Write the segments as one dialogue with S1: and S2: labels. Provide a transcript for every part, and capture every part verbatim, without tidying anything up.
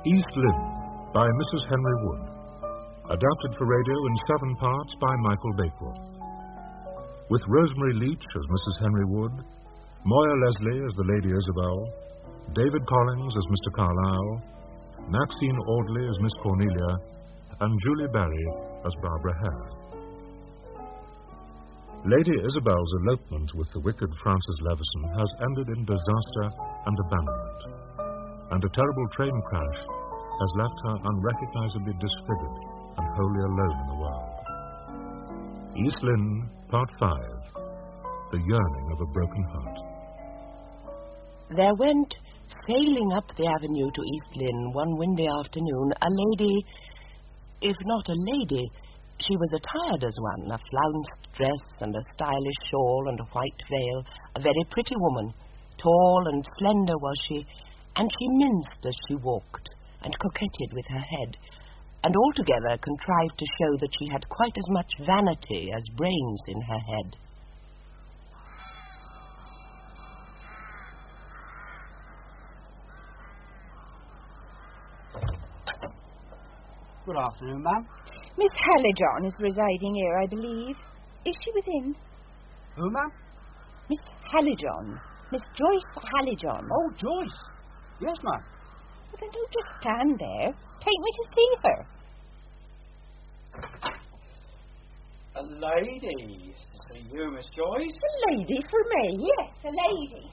S1: East Lynne by Missus Henry Wood. Adapted for radio in seven parts by Michael Bakewell. With Rosemary Leach as Missus Henry Wood, Moya Leslie as the Lady Isabel, David Collins as Mister Carlyle, Maxine Audley as Miss Cornelia, and Julie Barry as Barbara Hare. Lady Isabel's elopement with the wicked Francis Levison has ended in disaster and abandonment, and a terrible train crash has left her unrecognizably disfigured and wholly alone in the world. East Lynne, Part five. The Yearning of a Broken Heart.
S2: There went sailing up the avenue to East Lynne one windy afternoon a lady, if not a lady, she was attired as one, a flounced dress and a stylish shawl and a white veil, a very pretty woman. Tall and slender was she, and she minced as she walked, and coquetted with her head, and altogether contrived to show that she had quite as much vanity as brains in her head.
S3: Good afternoon, ma'am.
S4: Miss Hallijohn is residing here, I believe. Is she within?
S3: Who, ma'am?
S4: Miss Hallijohn. Miss Joyce Hallijohn.
S3: Oh, Joyce. Yes, ma'am.
S4: Well, then don't just stand there. Take me to see her.
S3: A lady to see you, Miss Joyce.
S4: A lady for me?
S5: Yes, a lady.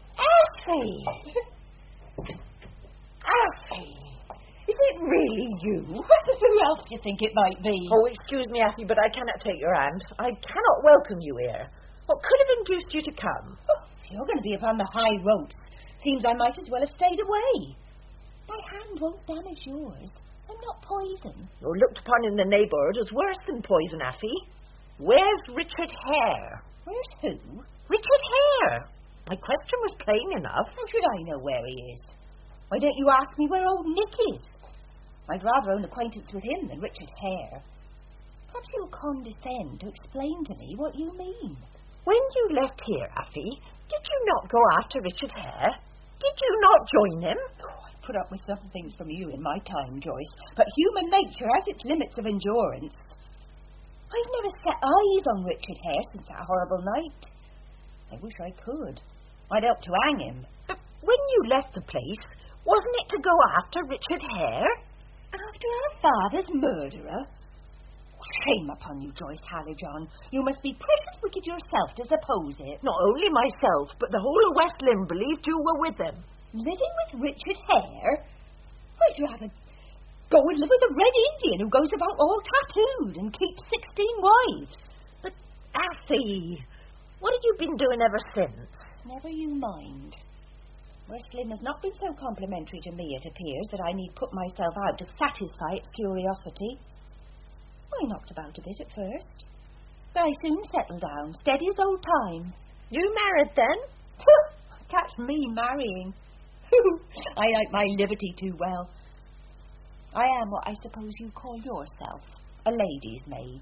S4: Alfie! Alfie! Is it really you?
S5: Who else do you think it might be?
S6: Oh, excuse me, Effie, but I cannot take your hand. I cannot welcome you here. What could have induced you to come?
S5: Oh, if you're going to be upon the high ropes, seems I might as well have stayed away. My hand won't damage yours. I'm not poison.
S6: You're looked upon in the neighbourhood as worse than poison, Effie. Where's Richard Hare?
S5: Where's who?
S6: Richard Hare. My question was plain enough.
S5: How should I know where he is? Why don't you ask me where old Nick is? I'd rather own acquaintance with him than Richard Hare. Perhaps you'll condescend to explain to me what you mean.
S6: When you left here, Effie, did you not go after Richard Hare? Did you not join him?
S5: Oh, I put up with some things from you in my time, Joyce, but human nature has its limits of endurance. I've never set eyes on Richard Hare since that horrible night. I wish I could. I'd help to hang him.
S6: But when you left the place, wasn't it to go after Richard Hare?
S5: After our father's murderer? Shame upon you, Joyce Hallijohn. You must be precious wicked yourself to suppose it.
S6: Not only myself, but the whole of West Lynne believed you were with him.
S5: Living with Richard Hare? I'd rather go and live with a Red Indian who goes about all tattooed and keeps sixteen wives.
S6: But, Effie, what have you been doing ever since?
S5: Never you mind. West Lynne has not been so complimentary to me, it appears, that I need put myself out to satisfy its curiosity. I knocked about a bit at first, but I soon settled down, steady as old time.
S6: You married, then?
S5: Catch me marrying. I like my liberty too well. I am what I suppose you call yourself, a lady's maid.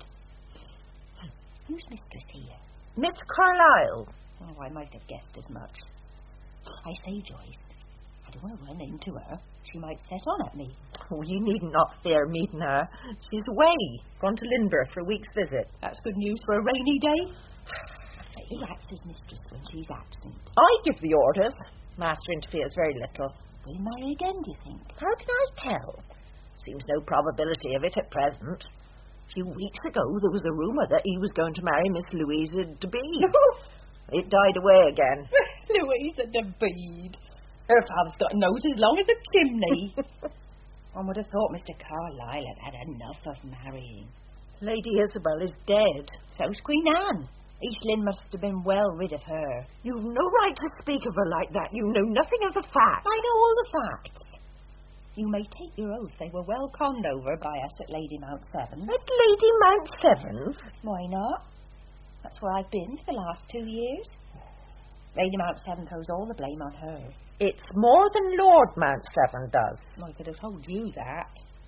S5: Who's mistress here?
S6: Miss Carlyle.
S5: Oh, I might have guessed as much. I say, Joyce, I don't want to run into her. She might set on at me.
S6: Oh, you need not fear meeting her. She's away, gone to Lynborough for a week's visit.
S5: That's good news for a rainy day. Who acts as mistress when she's absent?
S6: I give the orders. Master interferes very little.
S5: Will he marry again, do you think?
S6: How can I tell? Seems no probability of it at present. A few weeks ago, there was a rumour that he was going to marry Miss Louisa de Bede. It died away again.
S5: Louisa de Bede. Her father's got a nose as long as a chimney. One would have thought Mister Carlyle had had enough of marrying.
S6: Lady Isabel is dead.
S5: So's Queen Anne. East Lynne must have been well rid of her.
S6: You've no right to speak of her like that. You know nothing of the facts.
S5: I know all the facts. You may take your oath they were well conned over by us at Lady Mount Severn.
S6: At Lady Mount Severn's?
S5: Why not? That's where I've been for the last two years. Lady Mount Severn throws all the blame on her.
S6: It's more than Lord Mount Severn does.
S5: I could have told you that.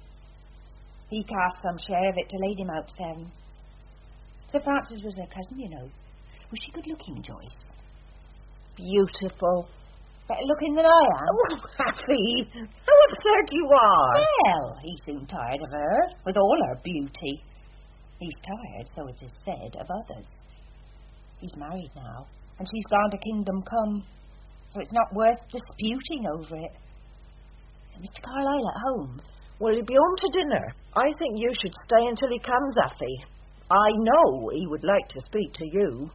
S5: He cast some share of it to Lady Mount Severn. Sir Francis was her cousin, you know. Was she good-looking, Joyce?
S6: Beautiful.
S5: Better looking than I am.
S6: Oh, Effie, how absurd you are.
S5: Well, he's soon tired of her, with all her beauty. He's tired, so it is said, of others. He's married now, and she's gone to Kingdom Come, so it's not worth disputing over it. Is Mister Carlyle at home?
S6: Well, he'll be home to dinner. I think you should stay until he comes, Effie. I know he would like to speak to you.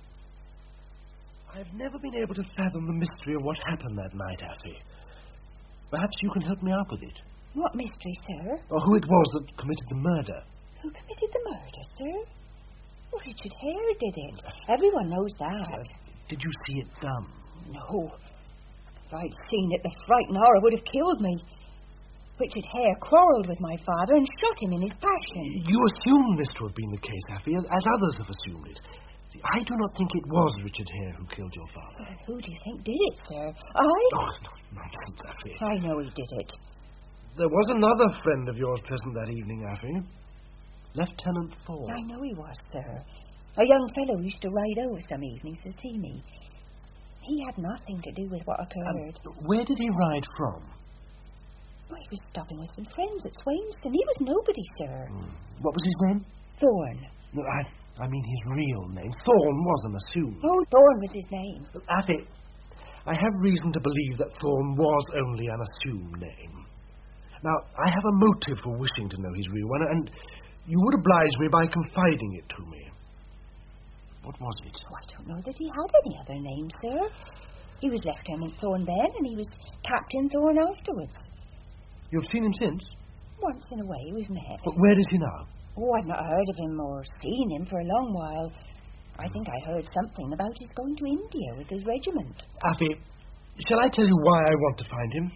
S7: I've never been able to fathom the mystery of what happened that night, Effie. Perhaps you can help me out with it.
S5: What mystery, sir?
S7: Or who it was that committed the murder.
S5: Who committed the murder, sir? Oh, Richard Hare did it. Everyone knows that.
S7: Did you see it done?
S5: No. If I'd seen it, the frightened horror would have killed me. Richard Hare quarrelled with my father and shot him in his passion.
S7: You assume this to have been the case, Effie, as others have assumed it. I do not think it was Richard Hare who killed your father.
S5: Well, who do you think did it, sir? I?
S7: Oh, no, nonsense, Effie.
S5: I know he did it.
S7: There was another friend of yours present that evening, Effie. Lieutenant Thorne.
S5: I know he was, sir. A young fellow who used to ride over some evenings to see me. He had nothing to do with what occurred.
S7: Um, where did he ride from?
S5: Well, he was stopping with some friends at Swainston. He was nobody, sir.
S7: Hmm. What was his name?
S5: Thorne.
S7: No, I, I mean his real name. Thorne wasn't assumed.
S5: Oh, Thorne was his name.
S7: Effie, I have reason to believe that Thorne was only an assumed name. Now, I have a motive for wishing to know his real one, and you would oblige me by confiding it to me. What was it?
S5: Oh, I don't know that he had any other name, sir. He was Lieutenant Thorne then, and he was Captain Thorne afterwards.
S7: You've seen him since?
S5: Once in a way we've met.
S7: But where is he now?
S5: Oh, I've not heard of him or seen him for a long while. I think I heard something about his going to India with his regiment.
S7: Effie, shall I tell you why I want to find him?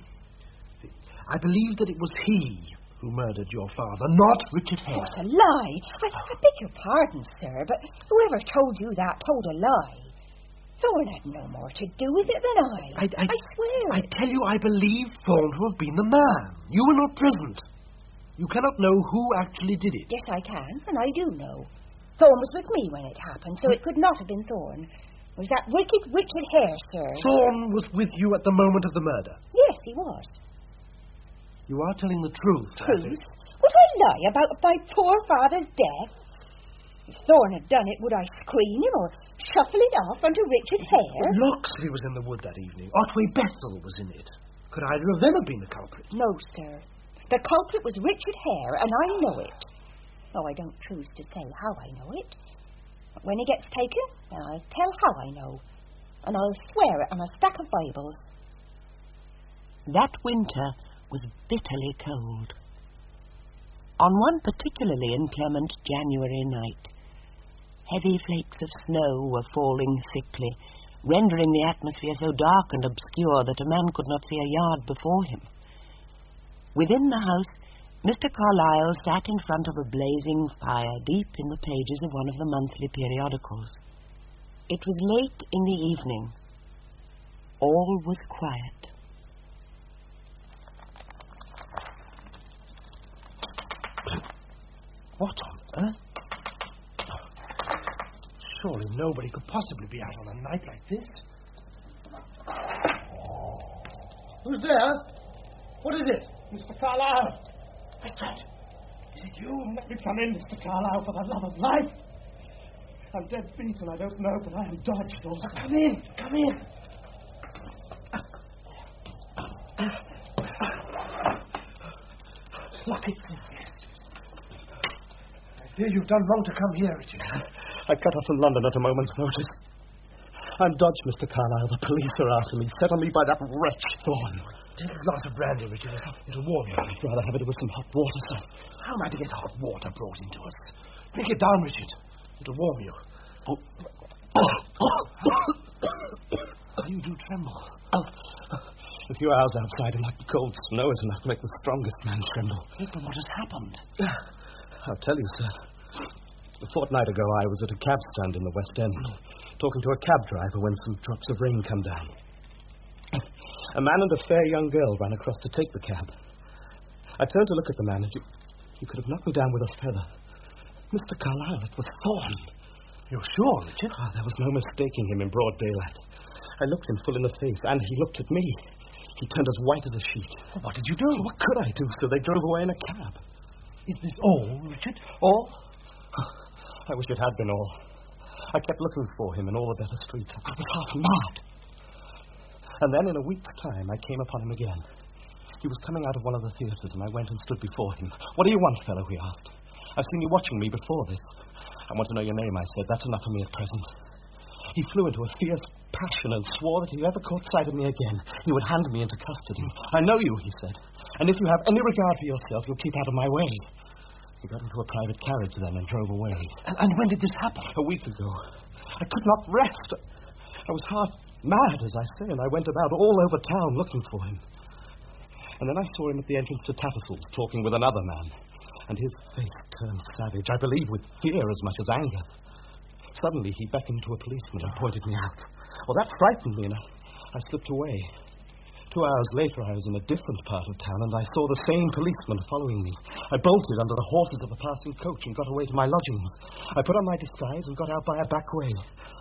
S7: I believe that it was he who murdered your father, not Richard Hare.
S5: What a lie! I, I beg your pardon, sir, but whoever told you that told a lie. Thorne had no more to do with it than I.
S7: I, I,
S5: I swear
S7: I
S5: it.
S7: tell you, I believe Thorne to have been the man. You were not present. You cannot know who actually did it.
S5: Yes, I can, and I do know. Thorne was with me when it happened, so it could not have been Thorne. It was that wicked Richard Hare, sir.
S7: Thorne was with you at the moment of the murder.
S5: Yes, he was.
S7: You are telling the truth,
S5: Truth?
S7: Effie.
S5: Would I lie about my poor father's death? If Thorne had done it, would I screen him or shuffle it off onto Richard Hare?
S7: Loxley was in the wood that evening. Otway Bethel was in it. Could either of them have been the culprit?
S5: No, sir. The culprit was Richard Hare, and I know it. Though I don't choose to say how I know it. But when he gets taken, then I'll tell how I know. And I'll swear it on a stack of Bibles.
S2: That winter was bitterly cold. On one particularly inclement January night, heavy flakes of snow were falling thickly, rendering the atmosphere so dark and obscure that a man could not see a yard before him. Within the house, Mister Carlyle sat in front of a blazing fire deep in the pages of one of the monthly periodicals. It was late in the evening. All was quiet.
S7: What on earth? Surely nobody could possibly be out on a night like this. Who's there? What is it?
S3: Mister Carlyle! Richard! Is it you? Let me come in, Mister Carlyle, for the love of life! I'm dead beat and I don't know, but I am dodged also.
S7: Come in, come in. Lock it. I fear you've done wrong to come here, Richard.
S8: I cut off from London at a moment's notice. I'm dodged, Mister Carlyle. The police are after me, set on me by that wretch Thorne.
S7: Take a glass of brandy, Richard. It'll warm you.
S8: I'd rather have it with some hot water, sir.
S7: How am I to get hot water brought into us? Drink it down, Richard. It'll warm you.
S8: Oh.
S7: How you do tremble.
S8: Oh. A few hours outside and like the cold snow is enough to make the strongest man tremble.
S7: But what has happened?
S8: I'll tell you, sir. A fortnight ago, I was at a cab stand in the West End, talking to a cab driver when some drops of rain come down. A man and a fair young girl ran across to take the cab. I turned to look at the man, and you, you could have knocked me down with a feather. Mister Carlyle, it was Thorne.
S7: You're sure, Richard?
S8: Ah, there was no mistaking him in broad daylight. I looked him full in the face, and he looked at me. He turned as white as a sheet.
S7: Well, what did you do?
S8: What could I do? So they drove away in a cab.
S7: Is this all, Richard?
S8: All? I wish it had been all. I kept looking for him in all the better streets. I was half mad. And then in a week's time, I came upon him again. He was coming out of one of the theatres, and I went and stood before him. What do you want, fellow, he asked. I've seen you watching me before this. I want to know your name, I said. That's enough for me at present. He flew into a fierce passion and swore that if he ever caught sight of me again, he would hand me into custody. I know you, he said, and if you have any regard for yourself, you'll keep out of my way. He got into a private carriage then and drove away.
S7: And, and when did this happen?
S8: A week ago. I could not rest. I was half mad, as I say, and I went about all over town looking for him. And then I saw him at the entrance to Tattersall's talking with another man, and his face turned savage, I believe with fear as much as anger. Suddenly he beckoned to a policeman and pointed me out. Well, that frightened me, and I, I slipped away. Two hours later, I was in a different part of town, and I saw the same policeman following me. I bolted under the horses of a passing coach and got away to my lodgings. I put on my disguise and got out by a back way.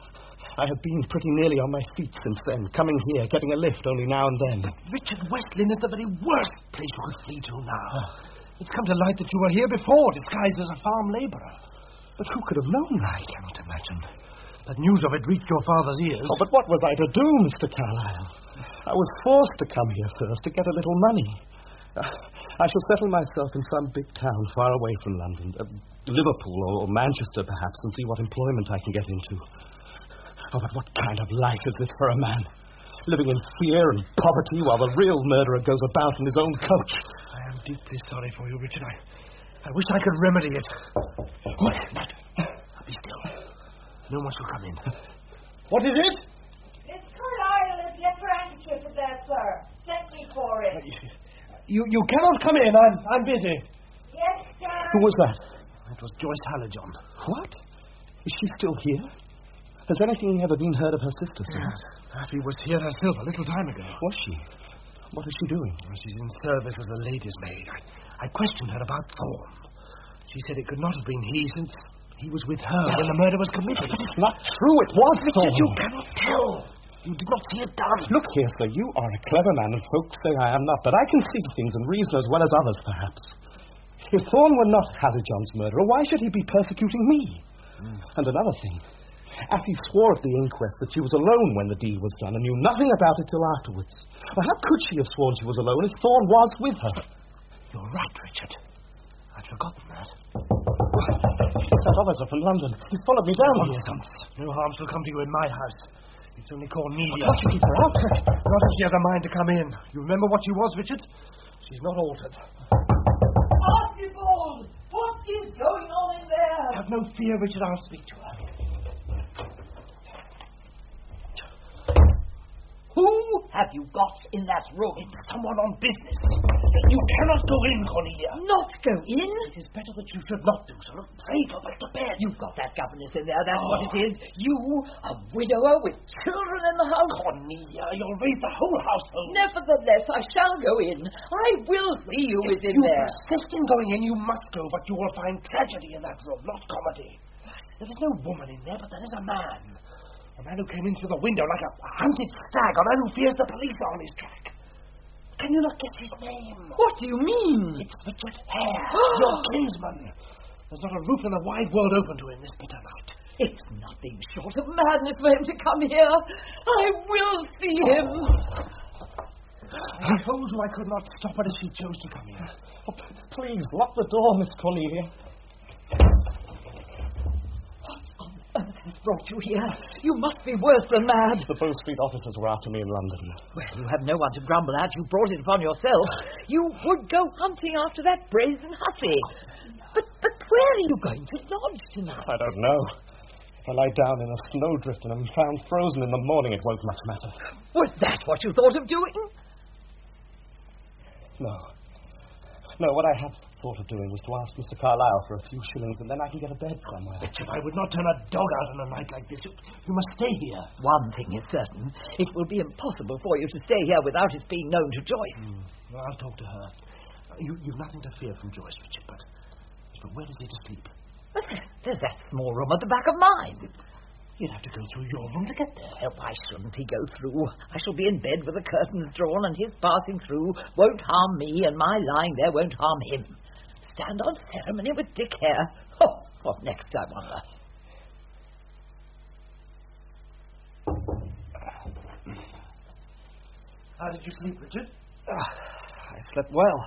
S8: I have been pretty nearly on my feet since then, coming here, getting a lift only now and then.
S7: Richard, West Lynne is the very worst place you could flee to now. It's come to light that you were here before, disguised as a farm labourer.
S8: But who could have known that?
S7: I cannot imagine. That news of it reached your father's ears.
S8: Oh, but what was I to do, Mister Carlyle? I was forced to come here first to get a little money. Uh, I shall settle myself in some big town far away from London, uh, Liverpool or, or Manchester perhaps, and see what employment I can get into. Oh, but what kind of life is this for a man? Living in fear and poverty while the real murderer goes about in his own coach.
S7: I am deeply sorry for you, Richard. I, I wish I could remedy it. What? Not. Be still. No one shall come in. What is it?
S6: Miss Carlyle has left her handkerchief there, sir. Sent me for it.
S7: You you cannot come in. I'm I'm busy.
S6: Yes, sir.
S8: Who was that?
S7: It was Joyce Hallijohn.
S8: What? Is she still here? Has anything ever been heard of her sister, sir?
S7: Yes. Effie was here herself a little time ago.
S8: Was she? What is she doing?
S7: Well, she's in service as a lady's maid. I, I questioned her about Thorne. She said it could not have been he, since he was with her when the murder was committed.
S8: But it's not true. It was Thorne.
S7: You cannot tell. You did not see it done.
S8: Look here, sir. You are a clever man, and folks say I am not, but I can see things and reason as well as others, perhaps. If Thorne were not Hallijohn's murderer, why should he be persecuting me? Mm. And another thing. Effie swore at the inquest that she was alone when the deed was done and knew nothing about it till afterwards. Well, how could she have sworn she was alone if Thorne was with her?
S7: You're right, Richard. I'd forgotten that.
S8: That officer from London. He's followed me down here.
S7: No harm shall come to you in my house. It's only Cornelia.
S8: What should keep her out?
S7: Not if she has a mind to come in. You remember what she was, Richard? She's not altered.
S6: Archibald! What is going on in there?
S7: Have no fear, Richard. I'll speak to her.
S6: Who have you got in that room?
S7: It's someone on business. You cannot go in, Cornelia.
S6: Not go in?
S7: It is better that you should not do so. Pray go back to bed.
S6: You've got that governess in there, that's
S7: oh.
S6: what it is. You, a widower with children in the house.
S7: Cornelia, you'll raise the whole household.
S6: Nevertheless, I shall go in. I will see you
S7: if
S6: within
S7: you
S6: there.
S7: persist in going in, you must go, but you will find tragedy in that room, not comedy. There is no woman in there, but there is a man. A man who came in through the window like a hunted stag, a man who fears the police are on his track. Can you not guess his name?
S6: What do you mean?
S7: It's Richard Hare, your kinsman. There's not a roof in the wide world open to him this bitter night.
S6: It's nothing short of madness for him to come here. I will see him.
S7: I told you I could not stop her if she chose to come here.
S8: Oh, please, lock the door, Miss Cornelia.
S6: Has brought you here. You must be worse than mad.
S8: The Bow Street officers were after me in London.
S6: Well, you have no one to grumble at. You brought it upon yourself. You would go hunting after that brazen hussy. But but where are you going to lodge tonight?
S8: I don't know. If I lie down in a snowdrift and am found frozen in the morning, it won't much matter.
S6: Was that what you thought of doing?
S8: No. No, what I have thought of doing was to ask Mister Carlyle for a few shillings, and then I can get a bed somewhere.
S7: Richard, I would not turn a dog out on a night like this. You, you must stay here.
S6: One thing is certain. It will be impossible for you to stay here without its being known to Joyce.
S7: Mm. Well, I'll talk to her. You, you've nothing to fear from Joyce, Richard, but, but where is he to sleep?
S6: But there's, there's that small room at the back of mine.
S7: He'd have to go through your room to get there.
S6: Well, why shouldn't he go through? I shall be in bed with the curtains drawn, and his passing through won't harm me, and my lying there won't harm him. Stand on ceremony with Dick Hare. Oh, what next, I wonder?
S7: How did you sleep, Richard?
S8: Ah, I slept well.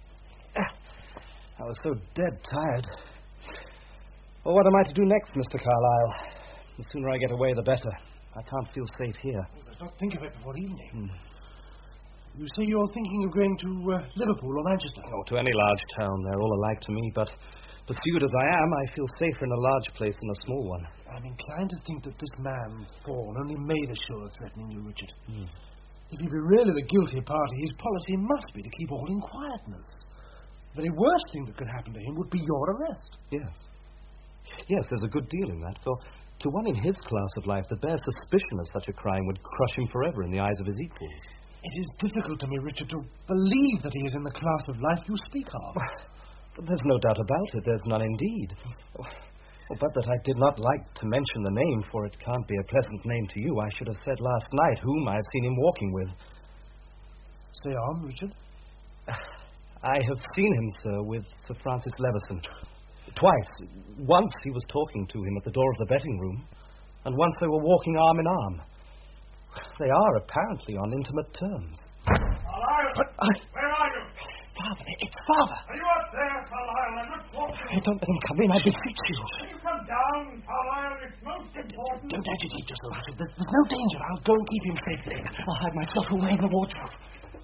S8: I was so dead tired. Well, what am I to do next, Mister Carlyle? The sooner I get away, the better. I can't feel safe here.
S7: Oh, let's not think of it before evening.
S8: Hmm.
S7: You say you're thinking of going to uh, Liverpool or Manchester?
S8: Oh, to any large town. They're all alike to me, but pursued as I am, I feel safer in a large place than a small one.
S7: I'm inclined to think that this man, Thorne, only made a show of threatening you, Richard.
S8: Hmm.
S7: If he be really the guilty party, his policy must be to keep all in quietness. The very worst thing that could happen to him would be your arrest.
S8: Yes. Yes, there's a good deal in that, for to one in his class of life, the bare suspicion of such a crime would crush him forever in the eyes of his equals.
S7: It is difficult to me, Richard, to believe that he is in the class of life you speak of.
S8: There's no doubt about it. There's none indeed. Oh, but that I did not like to mention the name, for it can't be a pleasant name to you. I should have said last night whom I had seen him walking with.
S7: Say on, Richard.
S8: I have seen him, sir, with Sir Francis Levison. Twice. Once he was talking to him at the door of the betting room, and once they were walking arm in arm. They are apparently on intimate terms.
S3: Carlyle!
S8: But I...
S3: Where are you?
S7: Father, it's Father!
S3: Are you up there, Carlyle? I'm not talking.
S8: Hey, don't let him come in, I beseech you.
S3: Can you come down, Carlyle? It's most important.
S7: Don't agitate yourself, Richard. There's, there's no danger. I'll go and keep him safe there. I'll hide myself away in the wardrobe.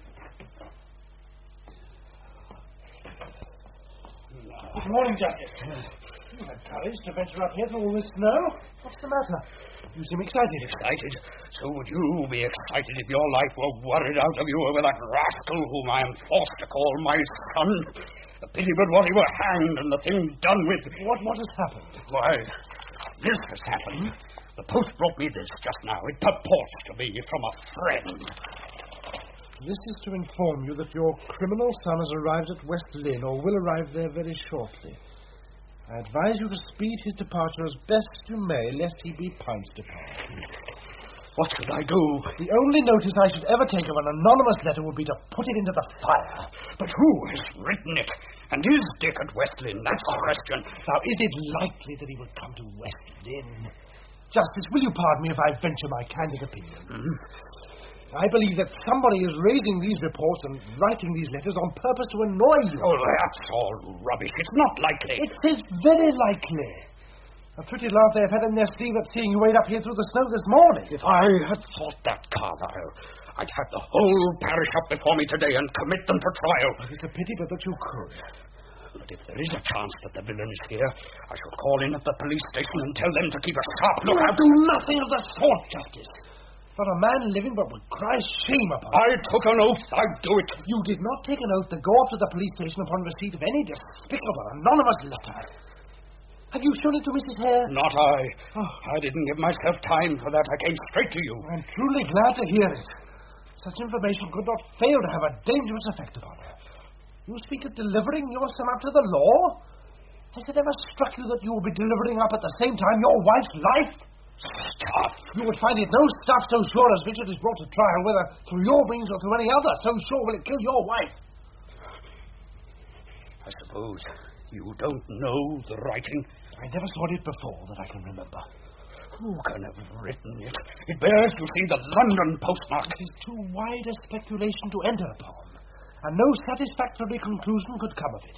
S7: Good morning, Justice. You had courage to venture up here through all this snow. What's the matter? You seem excited.
S9: Excited? So would you be excited if your life were worried out of you over that rascal whom I am forced to call my son? A pity but what he were hanged and the thing done with.
S7: What, what has happened?
S9: Why, this has happened. The post brought me this just now. It purports to be from a friend.
S7: This is to inform you that your criminal son has arrived at West Lynn, or will arrive there very shortly. I advise you to speed his departure as best you may, lest he be pounced upon.
S9: What should I do?
S7: The only notice I should ever take of an anonymous letter would be to put it into the fire.
S9: But who has written it? And is Dick at West Lynn? That's the question.
S7: Now, is it likely that he would come to West Lynn? Justice, will you pardon me if I venture my candid opinion?
S9: Mm-hmm.
S7: I believe that somebody is raising these reports and writing these letters on purpose to annoy you.
S9: Oh, that's all rubbish. It's not likely.
S7: It is very likely. A pretty laugh they have had in their sleeve at seeing you wade up here through the snow this morning.
S9: If I had thought that, Carlyle, I'd have the whole parish up before me today and commit them for trial.
S7: It's a pity, but that you could.
S9: But if there is a chance that the villain is here, I shall call in at the police station and tell them to keep a sharp lookout.
S7: Do nothing of the sort, Justice. Not a man living but would cry shame upon
S9: I took an oath I'd do it.
S7: You did not take an oath to go up to the police station upon receipt of any despicable anonymous letter. Have you shown it to Missus Hare?
S9: Not I. Oh. I didn't give myself time for that. I came straight to you.
S7: I'm truly glad to hear it. Such information could not fail to have a dangerous effect upon her. You speak of delivering your son up to the law? Has it ever struck you that you will be delivering up at the same time your wife's life?
S9: Stuff!
S7: You would find it no stuff so sure as Richard is brought to trial, whether through your means or through any other. So sure will it kill your wife.
S9: I suppose you don't know the writing?
S7: I never saw it before that I can remember.
S9: Who can have written it? It bears, you see, the London postmark.
S7: It is too wide a speculation to enter upon, and no satisfactory conclusion could come of it.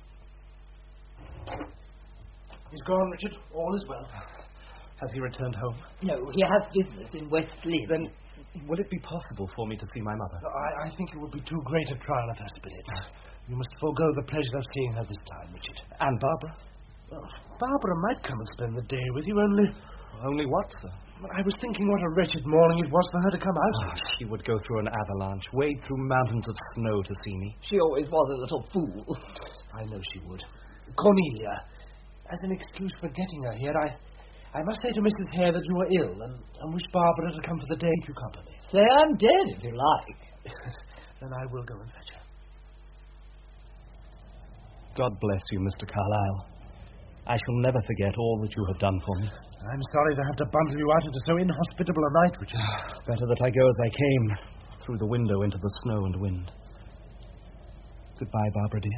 S7: He's gone, Richard. All is well.
S8: Has he returned home?
S6: No, he has business in West Lynn.
S8: Then will it be possible for me to see my mother?
S7: I, I think it would be too great a trial of her spirit. You must forego the pleasure of seeing her this time, Richard.
S8: And Barbara?
S7: Well, Barbara might come and spend the day with you, only...
S8: Only what, sir?
S7: I was thinking what a wretched morning it was for her to come out.
S8: Oh, she would go through an avalanche, wade through mountains of snow to see me.
S6: She always was a little fool.
S7: I know she would. Cornelia, as an excuse for getting her here, I... I must say to Missus Hare that you are ill, and, and wish Barbara to come to the day to you company.
S6: Say I'm dead, if you like.
S7: Then I will go and fetch her.
S8: God bless you, Mister Carlyle. I shall never forget all that you have done for me.
S7: I'm sorry to have to bundle you out into so inhospitable a night, Richard.
S8: Better that I go as I came, through the window into the snow and wind. Goodbye, Barbara, dear.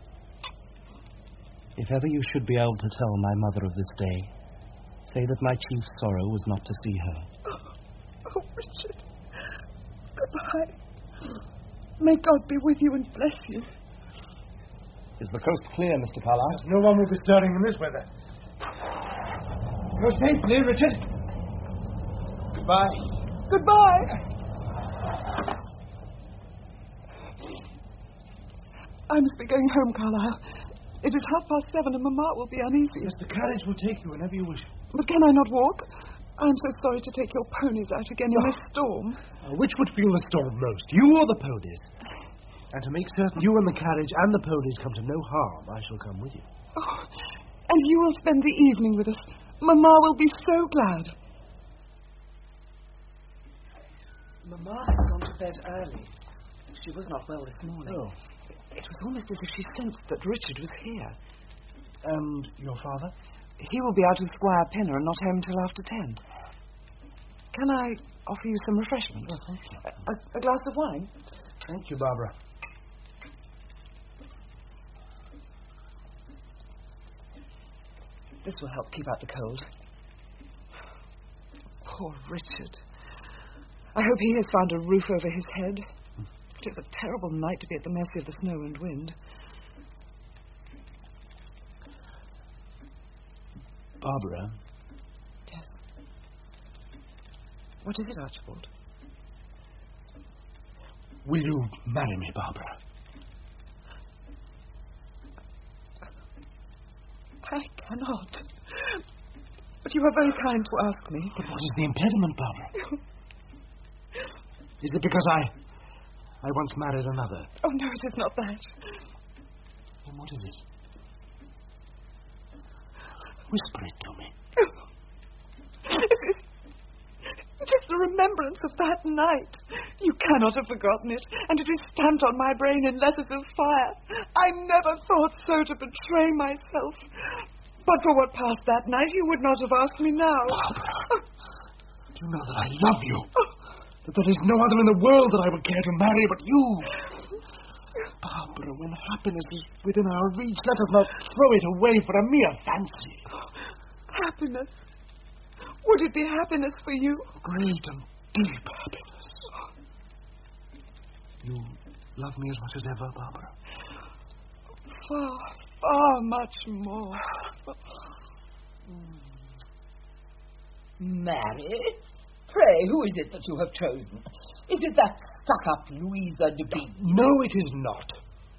S8: If ever you should be able to tell my mother of this day, say that my chief sorrow was not to see her.
S10: Oh, oh Richard. Goodbye. May God be with you and bless you.
S8: Is the coast clear, Mister Carlyle?
S7: No one will be stirring in this weather. Go safely, Richard. Goodbye.
S10: Goodbye. I must be going home, Carlyle. It is half past seven and Mamma will be uneasy.
S7: Yes, the carriage will take you whenever you wish.
S10: But can I not walk? I'm so sorry to take your ponies out again in
S7: Oh.
S10: this storm.
S7: Uh, which would feel the storm most, you or the ponies? And to make certain you and the carriage and the ponies come to no harm, I shall come with you.
S10: Oh, and you will spend the evening with us. Mamma will be so glad.
S2: Mamma has gone to bed early. She was not well this morning.
S7: Oh.
S2: It was almost as if she sensed that Richard was here.
S7: And your father?
S2: He will be out with Squire Pinner and not home till after ten. Can I offer you some refreshment?
S7: Oh, thank you.
S2: A, a glass of wine?
S7: Thank you, Barbara.
S2: This will help keep out the cold. Poor Richard. I hope he has found a roof over his head. It is a terrible night to be at the mercy of the snow and wind.
S7: Barbara?
S2: Yes. What is it, Archibald?
S7: Will you marry me, Barbara?
S10: I cannot. But you are very kind to ask me.
S7: But what is the impediment, Barbara? Is it because I... I once married another?
S10: Oh, no, it is not that.
S7: Then what is it? Whisper it to me.
S10: It is... It is the remembrance of that night. You cannot have forgotten it, and it is stamped on my brain in letters of fire. I never thought so to betray myself. But for what passed that night, you would not have asked me now.
S7: Barbara, do you know that I love you? That there is no other in the world that I would care to marry but you. Barbara, when happiness is within our reach, let us not throw it away for a mere fancy.
S10: Happiness? Would it be happiness for you?
S7: Great and deep happiness. You love me as much as ever, Barbara?
S10: Far, far much more.
S6: Marry? Pray, who is it that you have chosen? Is it that stuck-up Louisa de B?
S7: No, it is not.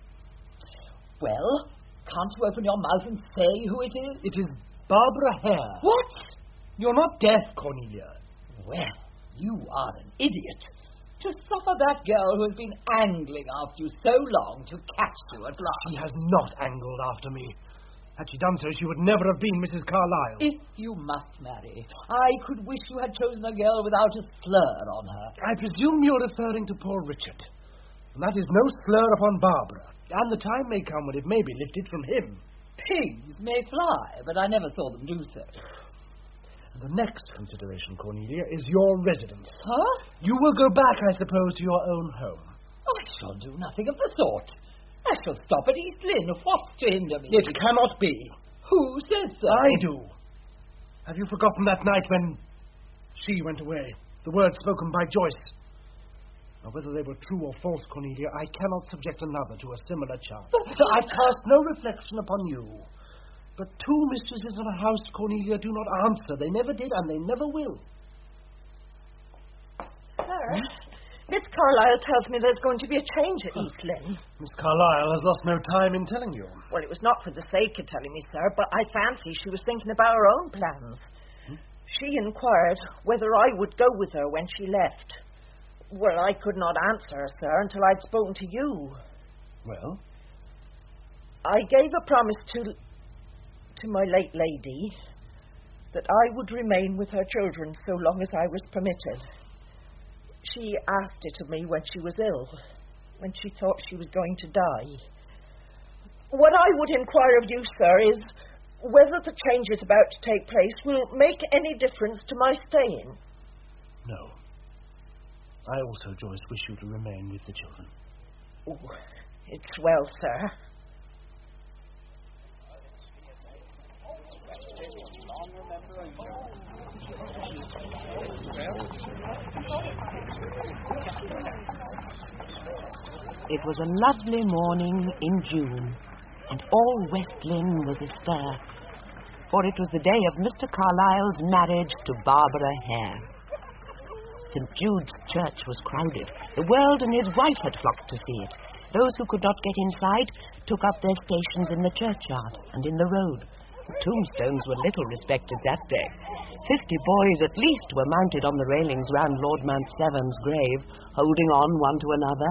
S6: Well, can't you open your mouth and say who it is?
S7: It is Barbara Hare.
S6: What?
S7: You're not deaf, Cornelia.
S6: Well, you are an idiot. To suffer that girl who has been angling after you so long to catch you at last.
S7: She has not angled after me. Had she done so, she would never have been Missus Carlyle.
S6: If you must marry, I could wish you had chosen a girl without a slur on her.
S7: I presume you're referring to poor Richard. And that is no slur upon Barbara. And the time may come when it may be lifted from him.
S6: Pigs may fly, but I never saw them do so.
S7: And the next consideration, Cornelia, is your residence.
S6: Huh?
S7: You will go back, I suppose, to your own home.
S6: I shall do nothing of the sort. I shall stop at East Lynne. What's to hinder me?
S7: It cannot be.
S6: Who says so?
S7: I do. Have you forgotten that night when she went away? The words spoken by Joyce. Now, whether they were true or false, Cornelia, I cannot subject another to a similar charge. I cast no reflection upon you. But two mistresses of a house, Cornelia, do not answer. They never did, and they never will.
S5: Sir, Miss Carlyle tells me there's going to be a change at East Lynne.
S7: Miss Carlyle has lost no time in telling you.
S5: Well, it was not for the sake of telling me, sir, but I fancy she was thinking about her own plans. Hmm? She inquired whether I would go with her when she left. Well, I could not answer her, sir, until I'd spoken to you.
S7: Well?
S5: I gave a promise to, to my late lady that I would remain with her children so long as I was permitted. She asked it of me when she was ill, when she thought she was going to die. What I would inquire of you, sir, is
S11: whether the changes about to take place will make any difference to my staying?
S7: No. I also, Joyce, wish you to remain with the children.
S11: Oh, it's well, sir.
S2: It was a lovely morning in June, and all West Lynne was astir, for it was the day of Mister Carlyle's marriage to Barbara Hare. Saint Jude's church was crowded. The world and his wife had flocked to see it. Those who could not get inside took up their stations in the churchyard and in the road. The tombstones were little respected that day. Fifty boys at least were mounted on the railings round Lord Mount Severn's grave, holding on one to another.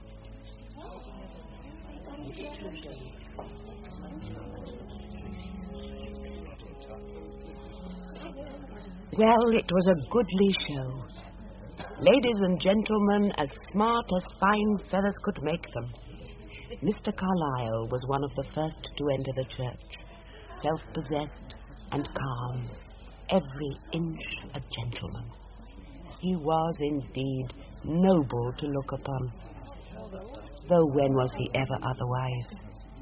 S2: Well, it was a goodly show. Ladies and gentlemen, as smart as fine feathers could make them. Mister Carlyle was one of the first to enter the church, self-possessed and calm, every inch a gentleman. He was indeed noble to look upon, though when was he ever otherwise?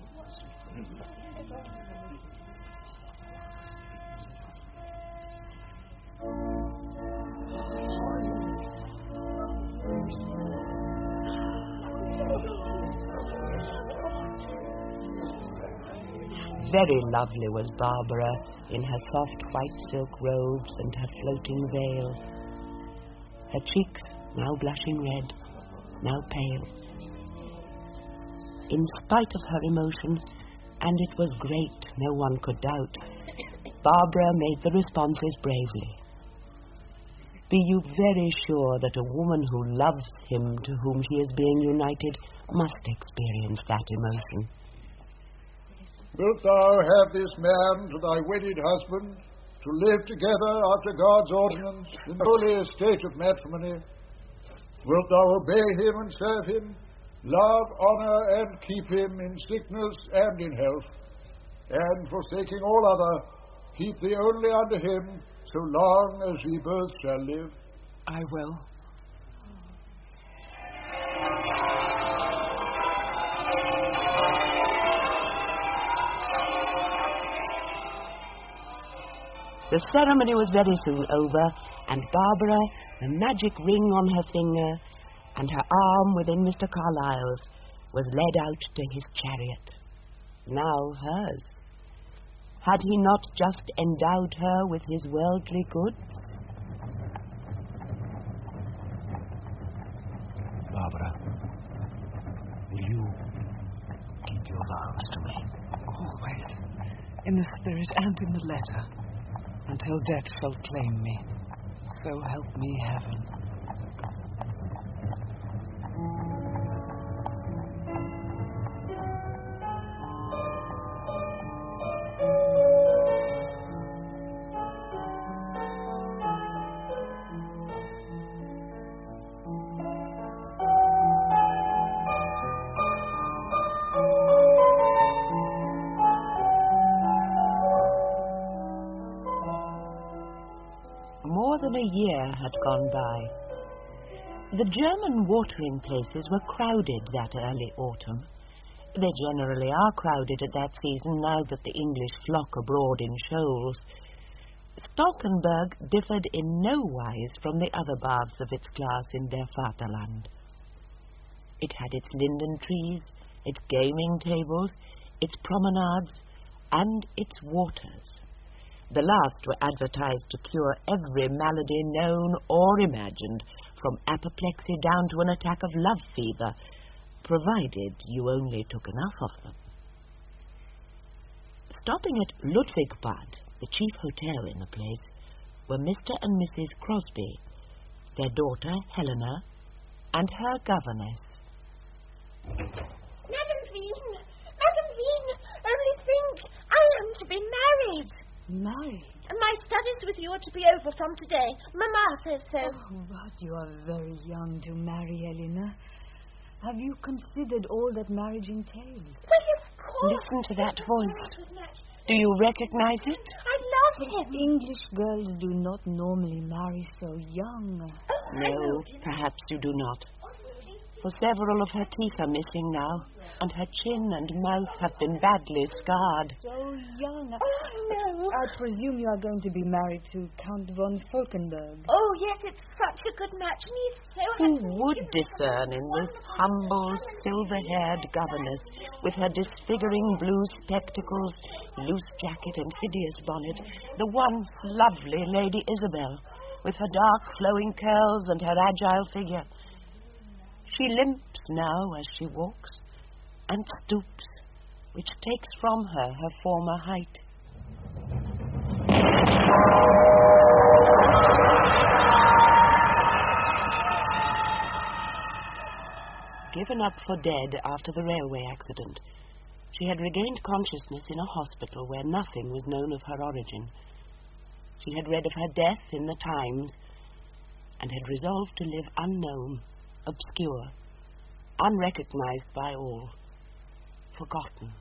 S2: Very lovely was Barbara in her soft white silk robes and her floating veil. Her cheeks, now blushing red, now pale. In spite of her emotion, and it was great, no one could doubt, Barbara made the responses bravely. Be you very sure that a woman who loves him to whom she is being united must experience that emotion.
S12: Wilt thou have this man to thy wedded husband, to live together after God's ordinance in the holy estate of matrimony? Wilt thou obey him and serve him, love, honour, and keep him in sickness and in health, and, forsaking all other, keep thee only unto him, so long as ye both shall live?
S10: I will.
S2: The ceremony was very soon over, and Barbara, the magic ring on her finger and her arm within Mister Carlyle's, was led out to his chariot, now hers. Had he not just endowed her with his worldly goods?
S7: Barbara, will you keep your vows to me?
S10: Always. In the spirit and in the letter. Until death shall claim me. So help me heaven.
S2: More than a year had gone by. The German watering places were crowded that early autumn. They generally are crowded at that season now that the English flock abroad in shoals. Stalkenberg differed in no wise from the other baths of its class in their Vaterland. It had its linden trees, its gaming tables, its promenades, and its waters. The last were advertised to cure every malady known or imagined, from apoplexy down to an attack of love fever, provided you only took enough of them. Stopping at Ludwigbad, the chief hotel in the place, were Mister and Missus Crosby, their daughter Helena, and her governess.
S5: Madam Veen, Madam Veen, only think, I am to be married.
S4: Married?
S5: And my studies with you are to be over from today. Mamma says so.
S4: Oh, but you are very young to marry, Helena. Have you considered all that marriage entails?
S5: Well, of course.
S2: Listen to that voice. Do you recognize it?
S5: I love him.
S4: English girls do not normally marry so young.
S2: No, perhaps you do not. For several of her teeth are missing now, and her chin and mouth have been badly scarred.
S4: So young.
S5: Oh, no.
S4: I presume you are going to be married to Count von Falkenberg.
S5: Oh, yes, it's such a good match. And he's so
S2: Who
S5: handsome.
S2: would discern in this humble, silver-haired governess, with her disfiguring blue spectacles, loose jacket and hideous bonnet, the once lovely Lady Isabel, with her dark flowing curls and her agile figure? She limps now as she walks, and stoops, which takes from her her former height. Given up for dead after the railway accident, she had regained consciousness in a hospital where nothing was known of her origin. She had read of her death in the Times, and had resolved to live unknown, obscure, unrecognized by all, forgotten.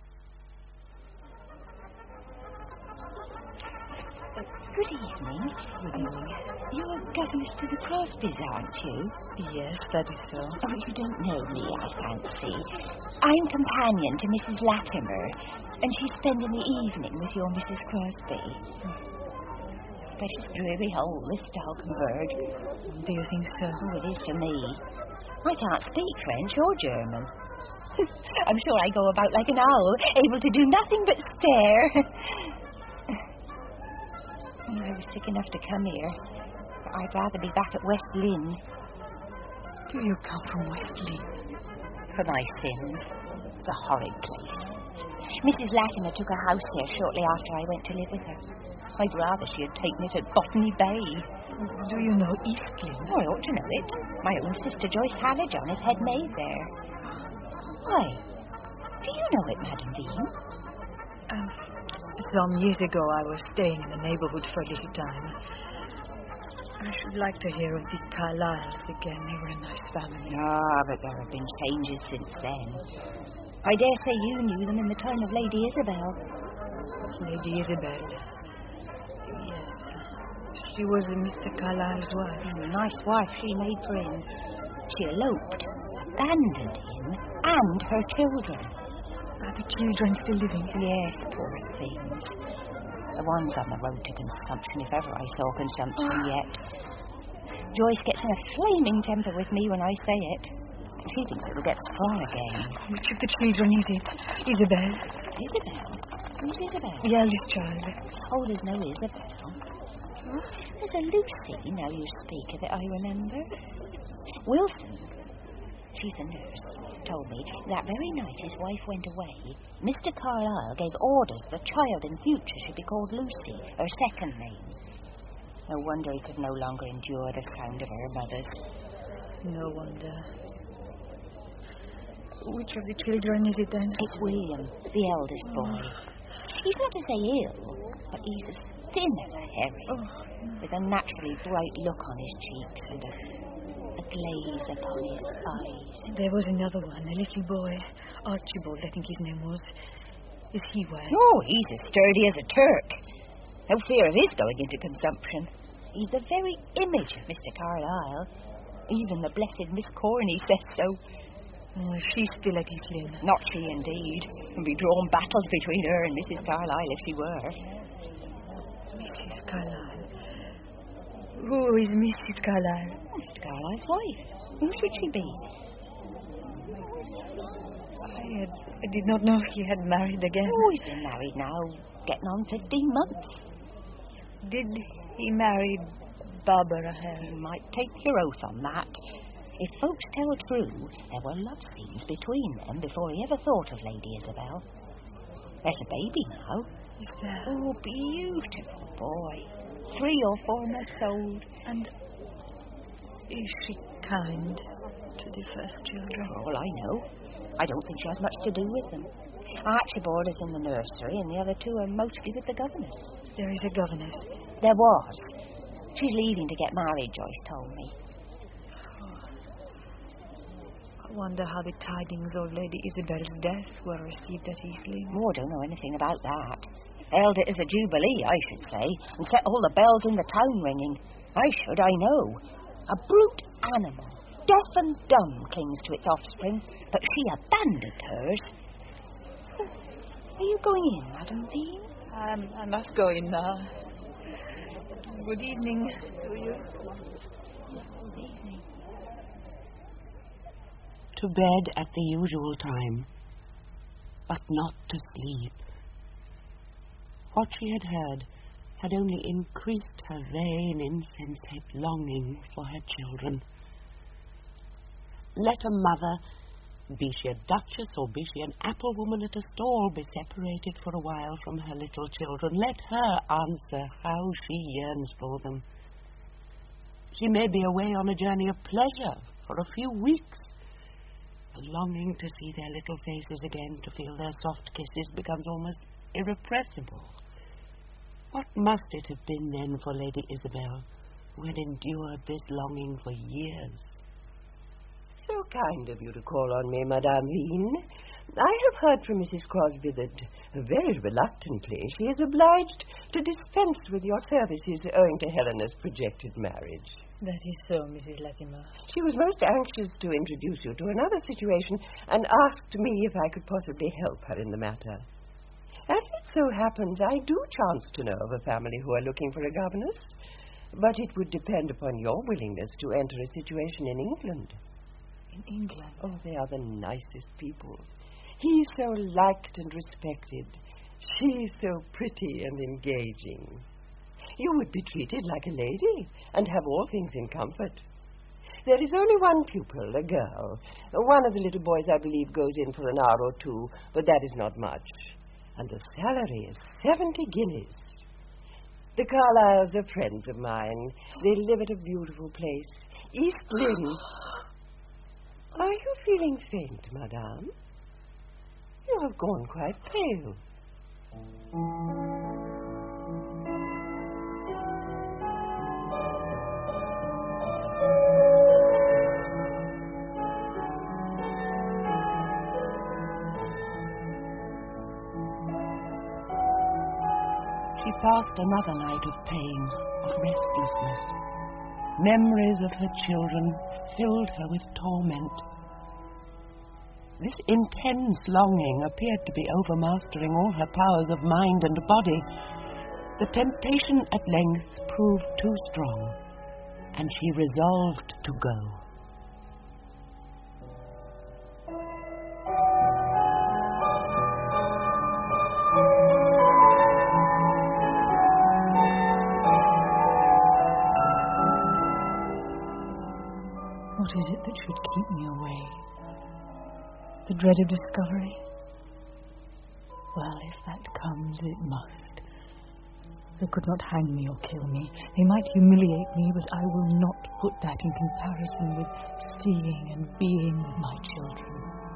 S5: Good evening. Good evening. You're governess to the Crosbys, aren't you?
S4: Yes, that is so.
S5: Oh, you don't know me, I fancy. I'm companion to Missus Latimer, and she's spending the evening with your Missus Crosby. But it's dreary hole, this Stalkenberg.
S4: Do you think so?
S5: Oh, it is for me. I can't speak French or German. I'm sure I go about like an owl, able to do nothing but stare. I was sick enough to come here, but I'd rather be back at West Lynne.
S4: Do you come from West Lynne?
S5: For my sins. It's a horrid place. Missus Latimer took a house here shortly after I went to live with her. I'd rather she had taken it at Botany Bay.
S4: Do you know East Lynne?
S5: Oh, I ought to know it. My own sister Joyce Hallijohn is head maid there. Why? Do you know it, Madam Dean?
S4: Um, some years ago I was staying in the neighborhood for a little time. I should like to hear of the Carlyles again. They were a nice family.
S5: Ah, but there have been changes since then. I dare say you knew them in the time of Lady Isabel.
S4: Lady Isabel. Yes. She was Mister Carlyle's wife.
S5: And a nice wife she made for him. She eloped, abandoned him, and her children.
S4: Are the children still living?
S5: Yes, poor things. The one's on the road to consumption, if ever I saw consumption oh. yet. Joyce gets in a flaming temper with me when I say it. She thinks it'll get strong again.
S4: Which of the children is it? Isabel?
S5: Isabel? Who's Isabel?
S4: The eldest child.
S5: Oh, there's no Isabel. Huh? There's a Lucy, now you speak of it, I remember. Wilson. She's a nurse. Told me that very night his wife went away, Mister Carlyle gave orders the child in future should be called Lucy, her second name. No wonder he could no longer endure the sound of her mother's.
S4: No wonder. Which of the children is it then?
S5: It's William, the eldest boy. He's not to say ill, but he's as thin as a herring, oh. with a naturally bright look on his cheeks and a, a glaze upon his eyes.
S4: There was another one, a little boy, Archibald, I think his name was. Is he well?
S5: Oh, he's as sturdy as a Turk. No fear of his going into consumption. He's the very image of Mister Carlyle. Even the blessed Miss Corney says so.
S4: Oh, she's still at East Lynne.
S5: Not she, indeed. There'd be drawn battles between her and Missus Carlyle if she were.
S4: Missus Carlyle? Who is Missus Carlyle?
S5: Mister Carlyle's wife. Who should she be?
S4: I, had, I did not know he had married again.
S5: Oh, he's been married now, getting on fifteen months.
S4: Did he marry Barbara Hare?
S5: You might take your oath on that. If folks tell true, there were love scenes between them before he ever thought of Lady Isabel. There's a baby now.
S4: Is there?
S5: Oh, beautiful boy. Three or four months old.
S4: And is she kind to the first children?
S5: All I know. I don't think she has much to do with them. Archibald is in the nursery, and the other two are mostly with the governess.
S4: There is a governess?
S5: There was. She's leaving to get married, Joyce told me.
S4: I wonder how the tidings of Lady Isabel's death were received at East Lynne.
S5: Oh, I don't know anything about that. Held it as a jubilee, I should say, and set all the bells in the town ringing. I should, I know. A brute animal, deaf and dumb, clings to its offspring, but she abandoned hers. Are you going in, Madam Dean?
S4: Um, I must go in now. Good evening to you.
S5: Good evening.
S2: To bed at the usual time, but not to sleep. What she had heard had only increased her vain, insensate longing for her children. Let a mother, be she a duchess or be she an apple woman at a stall, be separated for a while from her little children. Let her answer how she yearns for them. She may be away on a journey of pleasure for a few weeks. The longing to see their little faces again, to feel their soft kisses, becomes almost irrepressible. What must it have been then for Lady Isabel, who had endured this longing for years?
S13: So kind of you to call on me, Madame Vine. I have heard from Missus Crosby that, very reluctantly, she is obliged to dispense with your services owing to Helena's projected marriage.
S4: That is so, Missus Latimer.
S13: She was most anxious to introduce you to another situation and asked me if I could possibly help her in the matter. As it so happens, I do chance to know of a family who are looking for a governess, but it would depend upon your willingness to enter a situation in England.
S4: In England?
S13: Oh, they are the nicest people. He's so liked and respected. She's so pretty and engaging. You would be treated like a lady and have all things in comfort. There is only one pupil, a girl. One of the little boys, I believe, goes in for an hour or two, but that is not much. And the salary is seventy guineas. The Carlyles are friends of mine. They live at a beautiful place, East Lynne. Are you feeling faint, madame? You have gone quite pale.
S2: She passed another night of pain, of restlessness. Memories of her children filled her with torment. This intense longing appeared to be overmastering all her powers of mind and body. The temptation at length proved too strong, and she resolved to go.
S4: What is it that should keep me away? The dread of discovery? Well, if that comes, it must. They could not hang me or kill me. They might humiliate me, but I will not put that in comparison with seeing and being with my children.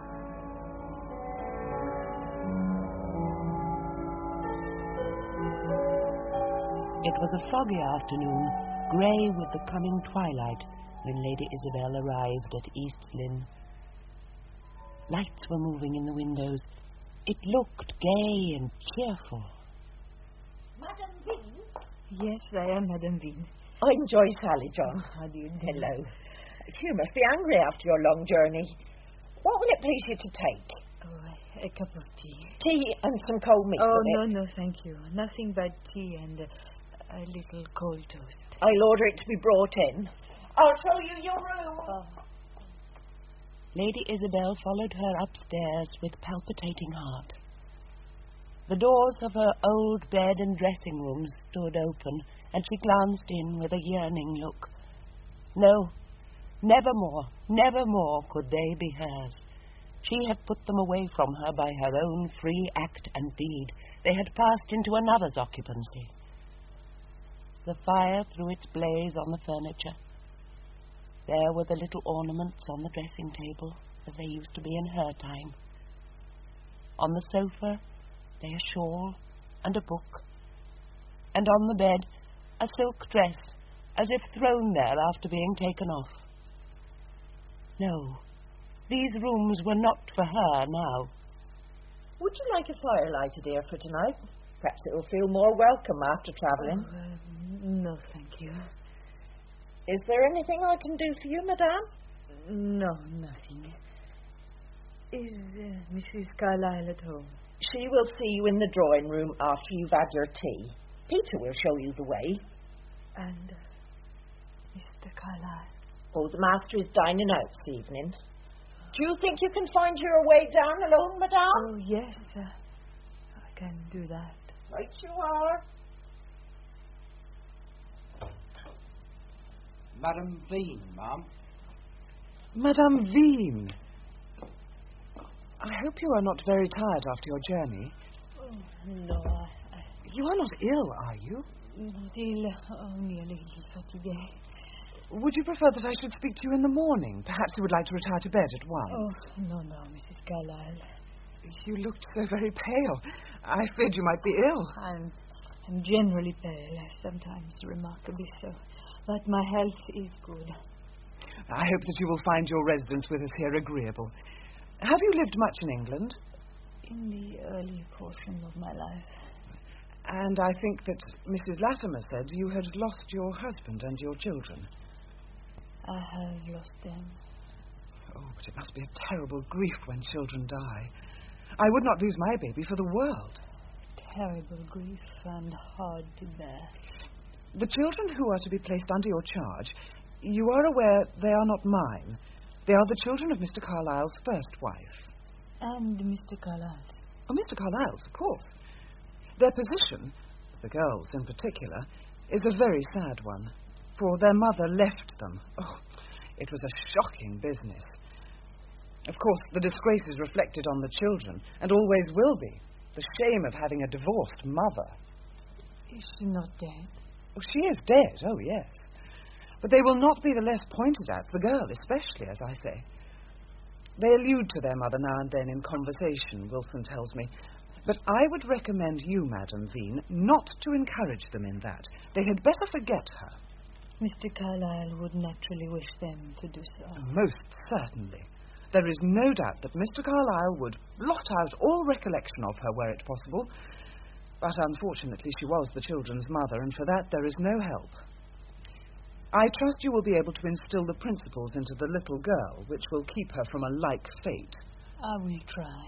S2: It was a foggy afternoon, grey with the coming twilight, when Lady Isabel arrived at East Lynne. Lights were moving in the windows. It looked gay and cheerful.
S5: Madam Vine?
S4: Yes, I am Madam Vine.
S11: I'm Joyce Hallijohn. How do you do? Hello. You must be angry after your long journey. What will it please you to take?
S4: Oh, a cup of tea.
S11: Tea and some cold meat.
S4: Oh, no, no, thank you. Nothing but tea and a, a little cold toast.
S11: I'll order it to be brought in. I'll show you your room.
S2: Oh. Lady Isabel followed her upstairs with palpitating heart. The doors of her old bed and dressing rooms stood open, and she glanced in with a yearning look. No, never more, never more could they be hers. She had put them away from her by her own free act and deed. They had passed into another's occupancy. The fire threw its blaze on the furniture. There were the little ornaments on the dressing table, as they used to be in her time. On the sofa lay a shawl and a book, and on the bed a silk dress, as if thrown there after being taken off. No, these rooms were not for her now.
S11: Would you like a fire lighted here for tonight? Perhaps it will feel more welcome after travelling.
S4: Oh, uh, no, thank you.
S11: Is there anything I can do for you, madame?
S4: No, nothing. Is uh, Missus Carlyle at home?
S11: She will see you in the drawing room after you've had your tea. Peter will show you the way.
S4: And uh, Mister Carlyle?
S11: Oh, the master is dining out this evening. Do you think you can find your way down alone, madame?
S4: Oh, yes, uh, I can do that.
S11: Right you are.
S14: Madame Veen, ma'am.
S15: Madame Veen. I hope you are not very tired after your journey.
S4: Oh, no, I... I...
S15: You are not ill, are you?
S4: Still only a little fatigué.
S15: Would you prefer that I should speak to you in the morning? Perhaps you would like to retire to bed at once.
S4: Oh, no, no, Missus Carlyle.
S15: You looked so very pale. I feared you might be ill.
S4: I'm, I'm generally pale, sometimes remarkably so. But my health is good.
S15: I hope that you will find your residence with us here agreeable. Have you lived much in England?
S4: In the early portion of my life.
S15: And I think that Missus Latimer said you had lost your husband and your children.
S4: I have lost them.
S15: Oh, but it must be a terrible grief when children die. I would not lose my baby for the world.
S4: Terrible grief and hard to bear.
S15: The children who are to be placed under your charge, you are aware they are not mine. They are the children of Mister Carlyle's first wife.
S4: And Mister Carlyle's?
S15: Oh, Mister Carlyle's, of course. Their position, the girls in particular, is a very sad one, for their mother left them. Oh, it was a shocking business. Of course, the disgrace is reflected on the children, and always will be. The shame of having a divorced mother.
S4: Is she not dead?
S15: Oh, she is dead, oh yes. But they will not be the less pointed at, the girl especially, as I say. They allude to their mother now and then in conversation, Wilson tells me. But I would recommend you, Madame Veen, not to encourage them in that. They had better forget her.
S4: Mister Carlyle would naturally wish them to do so.
S15: Most certainly. There is no doubt that Mister Carlyle would blot out all recollection of her were it possible. But unfortunately she was the children's mother, and for that there is no help. I trust you will be able to instill the principles into the little girl, which will keep her from a like fate.
S4: I will try.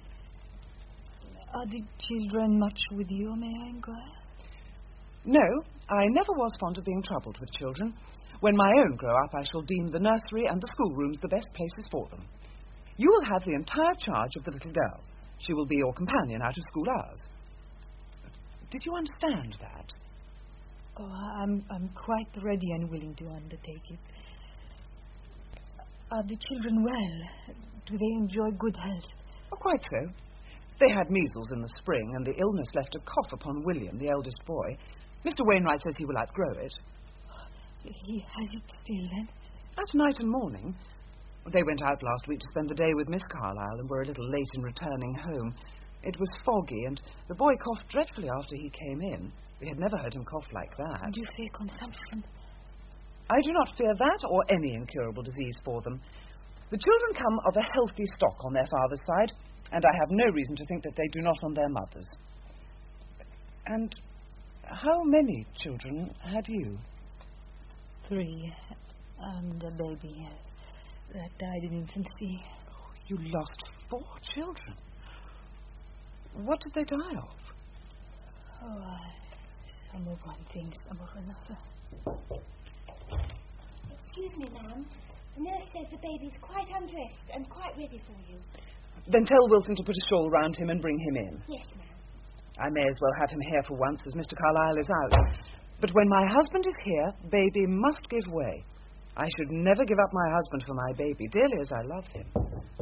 S4: Are the children much with you, may I inquire?
S15: No, I never was fond of being troubled with children. When my own grow up, I shall deem the nursery and the schoolrooms the best places for them. You will have the entire charge of the little girl. She will be your companion out of school hours. Did you understand that?
S4: Oh, I'm, I'm quite ready and willing to undertake it. Are the children well? Do they enjoy good health?
S15: Oh, quite so. They had measles in the spring, and the illness left a cough upon William, the eldest boy. Mister Wainwright says he will outgrow it.
S4: He has it still, then?
S15: At night and morning. They went out last week to spend the day with Miss Carlyle and were a little late in returning home. It was foggy, and the boy coughed dreadfully after he came in. We had never heard him cough like that.
S4: Do you fear consumption?
S15: I do not fear that or any incurable disease for them. The children come of a healthy stock on their father's side, and I have no reason to think that they do not on their mother's. And how many children had you?
S4: Three, and a baby that died in infancy.
S15: Oh, you lost four children. What did they die of?
S4: Oh, I, some of one thing, some of another.
S5: Excuse me, ma'am. The nurse says the baby's quite undressed and quite ready for you.
S15: Then tell Wilson to put a shawl round him and bring him in.
S5: Yes, ma'am.
S15: I may as well have him here for once, as Mister Carlyle is out. But when my husband is here, baby must give way. I should never give up my husband for my baby, dearly as I love him.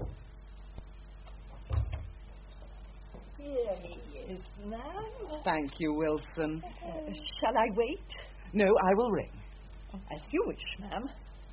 S11: Here he is, ma'am.
S15: Thank you, Wilson.
S11: Uh, shall I wait?
S15: No, I will ring.
S11: As you wish, ma'am.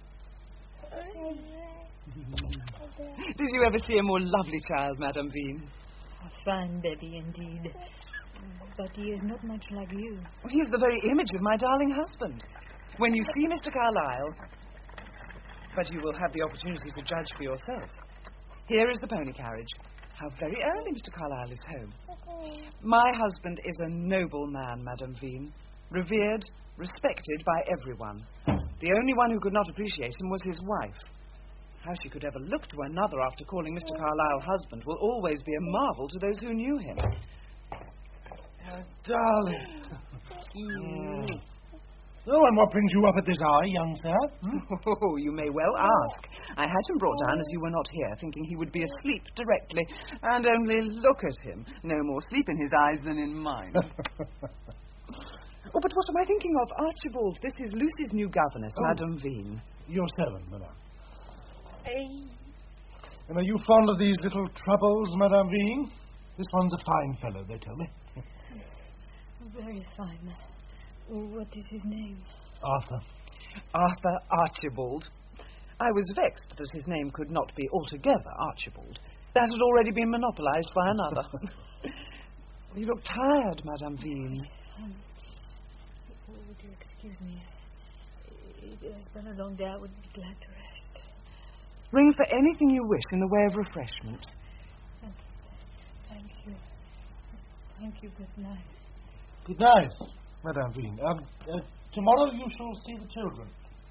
S15: Did you ever see a more lovely child, Madame Veen?
S4: A fine baby indeed. But he is not much like you.
S15: He is the very image of my darling husband. When you see Mister Carlyle... But you will have the opportunity to judge for yourself. Here is the pony carriage. How very early Mister Carlyle is home. My husband is a noble man, Madame Veen. Revered, respected by everyone. The only one who could not appreciate him was his wife. How she could ever look to another after calling Mister Carlyle husband will always be a marvel to those who knew him.
S7: Oh, darling. Mm. Oh, and what brings you up at this hour, young sir? Hmm?
S15: Oh, you may well ask. I had him brought down as you were not here, thinking he would be asleep directly. And only look at him. No more sleep in his eyes than in mine. Oh, but what am I thinking of? Archibald, this is Lucy's new governess, oh. Madame Veen.
S7: Your servant, madame. Hey. And are you fond of these little troubles, Madame Veen? This one's a fine fellow, they tell me.
S4: Very fine. What is his name?
S7: Arthur.
S15: Arthur Archibald. I was vexed that his name could not be altogether Archibald. That had already been monopolized by another. You look tired, Madame Veen.
S4: Um, would you excuse me? It has been a long day. I would be glad to rest.
S15: Ring for anything you wish in the way of refreshment.
S4: Thank you. Thank you. Good night.
S7: Good night, Madame Veen. Um, uh, tomorrow you shall see the children.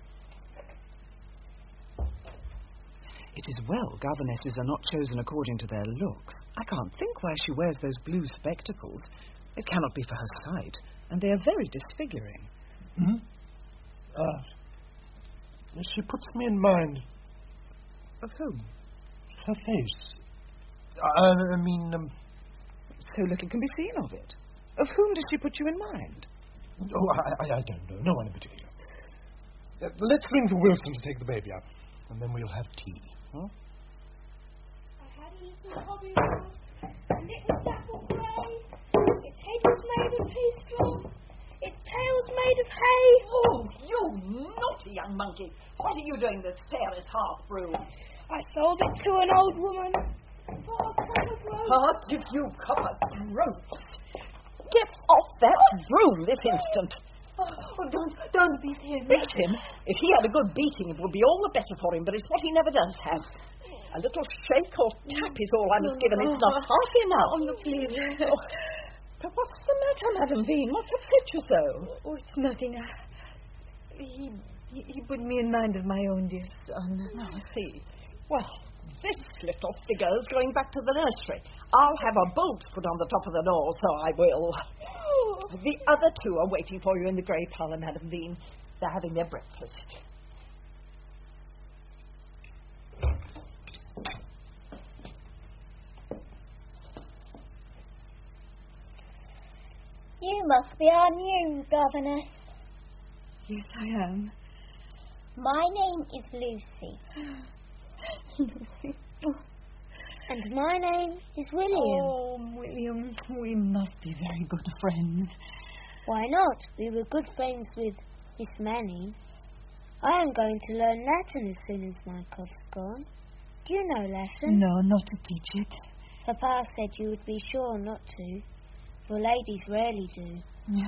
S15: It is well governesses are not chosen according to their looks. I can't think why she wears those blue spectacles. It cannot be for her sight, and they are very disfiguring.
S7: Hmm? Uh, she puts me in mind.
S15: Of whom?
S7: Her face. Uh, I mean, um...
S15: so little can be seen of it. Of whom does she put you in mind?
S7: Oh, I, I, I don't know. No one in particular. Uh, let's ring for Wilson to take the baby up, and then we'll have tea. Huh?
S16: I had a little hobby horse, and it was dapple grey. Its head was made of pea straw. Its tail's made of hay.
S6: Oh, you naughty young monkey. What are you doing that stare as half brew?
S16: I sold it to an old woman for a cup of roast.
S6: I'll give you copper groats. Get off that broom this instant.
S16: Oh, don't, don't beat him.
S6: Beat him? If he had a good beating, it would be all the better for him, but it's what he never does have. A little shake or tap is all I was given. It's not half enough.
S16: Oh, no, please.
S6: Oh, but what's the matter, Madame Veen? What's upset you so?
S4: Oh, it's nothing. He, he, he put me in mind of my own dear son.
S6: Oh, I see. Well, this little figure is going back to the nursery. I'll have a bolt put on the top of the door, so I will. The other two are waiting for you in the grey parlour, Madame Veen. They're having their breakfast.
S16: You must be our new governess.
S4: Yes, I am.
S16: My name is Lucy.
S4: Lucy. Oh.
S16: And my name is William.
S4: Oh, William, we must be very good friends.
S16: Why not? We were good friends with Miss Manning. I am going to learn Latin as soon as my cough's gone. Do you know Latin?
S4: No, not to teach it.
S16: Papa said you would be sure not to. For ladies rarely do.
S4: No.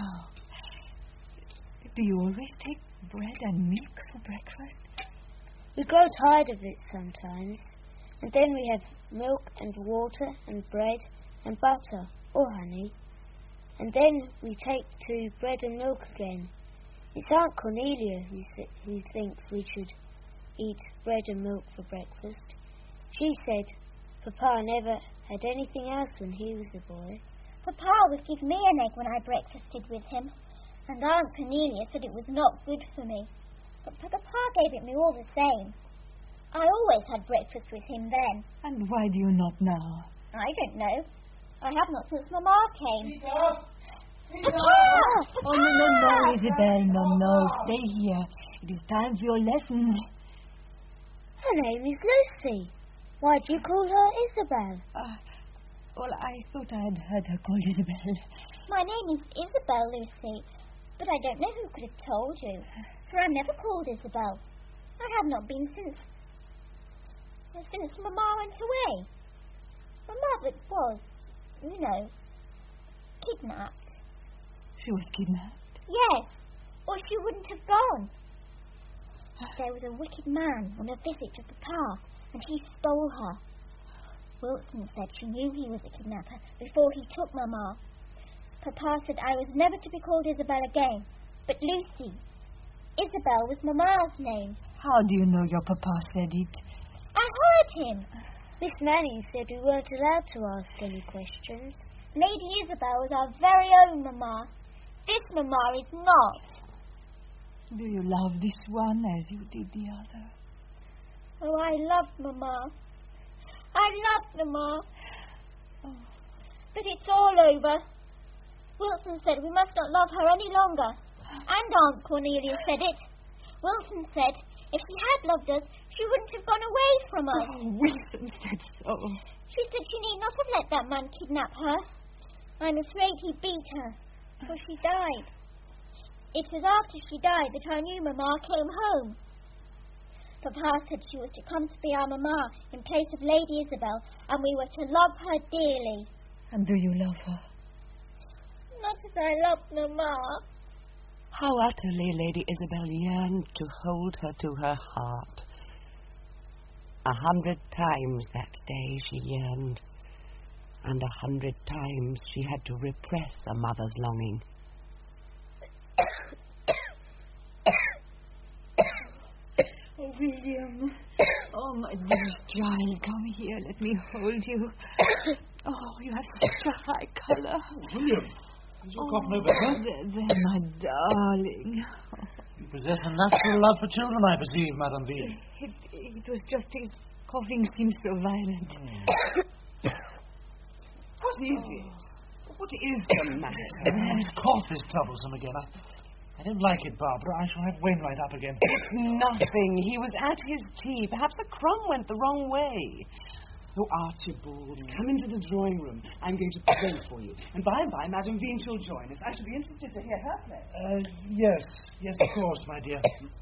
S4: Do you always take bread and milk for breakfast?
S16: We grow tired of it sometimes. And then we have milk and water and bread and butter or honey. And then we take to bread and milk again. It's Aunt Cornelia who, th- who thinks we should eat bread and milk for breakfast. She said Papa never had anything else when he was a boy.
S17: Papa would give me an egg when I breakfasted with him. And Aunt Cornelia said it was not good for me. But Papa gave it me all the same. I always had breakfast with him then.
S4: And why do you not now?
S17: I don't know. I have not since Mamma came.
S16: Peter! Peter!
S17: Papa!
S4: Oh, no, no, no, Isabel, no, no. Stay here. It is time for your lesson.
S16: Her name is Lucy. Why do you call her Isabel?
S4: Uh, well, I thought I had heard her called Isabel.
S17: My name is Isabel, Lucy. But I don't know who could have told you. For I'm never called Isabel. I have not been since... since Mamma went away. Mamma that was, you know, kidnapped.
S4: She was kidnapped?
S17: Yes, or she wouldn't have gone. There was a wicked man on a visit to Papa, and he stole her. Wilson said she knew he was a kidnapper before he took Mamma. Papa said I was never to be called Isabel again, but Lucy. Isabel was Mamma's name.
S4: How do you know your papa said it?
S17: I heard him.
S16: Miss Nanny said we weren't allowed to ask any questions.
S17: Lady Isabel was our very own Mamma. This Mamma is not.
S4: Do you love this one as you did the other?
S17: Oh, I love Mamma. I love Mamma. Oh. But it's all over. Wilson said we must not love her any longer. And Aunt Cornelia said it. Wilson said if she had loved us, she wouldn't have gone away from us.
S4: Oh, Wilson said so.
S17: She said she need not have let that man kidnap her. I'm afraid he beat her, for she died. It was after she died that I knew Mamma came home. Papa said she was to come to be our Mamma in place of Lady Isabel, and we were to love her dearly.
S4: And do you love her?
S17: Not as I loved Mamma.
S2: How utterly Lady Isabel yearned to hold her to her heart. A hundred times that day she yearned, and a hundred times she had to repress a mother's longing.
S4: Oh, William. Oh, my dearest child, come here. Let me hold you. Oh, you have such a high colour.
S12: William, is your
S4: oh,
S12: cough no better?
S4: There, there, my darling.
S12: You possess a natural love for children, I perceive, Madame V.
S4: It, it was just his coughing seemed so violent.
S12: Mm.
S15: What is it? What is the matter?
S12: His cough is troublesome again. I, I don't like it, Barbara. I shall have Wainwright up again.
S2: It's nothing. He was at his tea. Perhaps the crumb went the wrong way.
S15: Oh, Archibald, come into the drawing room. I'm going to play for you. And by and by, Madame Veen shall join us. I shall be interested to hear her play.
S12: Uh, yes. Yes, of course, my dear.